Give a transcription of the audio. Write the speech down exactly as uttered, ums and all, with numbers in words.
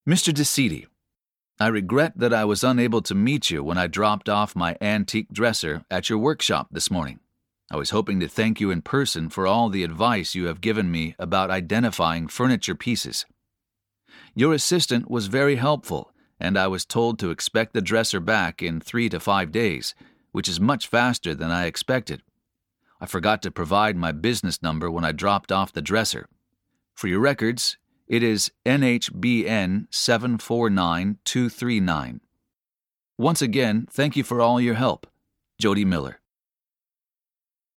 Mister DeCidi, I regret that I was unable to meet you when I dropped off my antique dresser at your workshop this morning. I was hoping to thank you in person for all the advice you have given me about identifying furniture pieces. Your assistant was very helpful, and I was told to expect the dresser back in three to five days, which is much faster than I expected. I forgot to provide my business number when I dropped off the dresser. For your records, it is N H B N seven four nine two three nine. Once again, thank you for all your help. Jody Miller.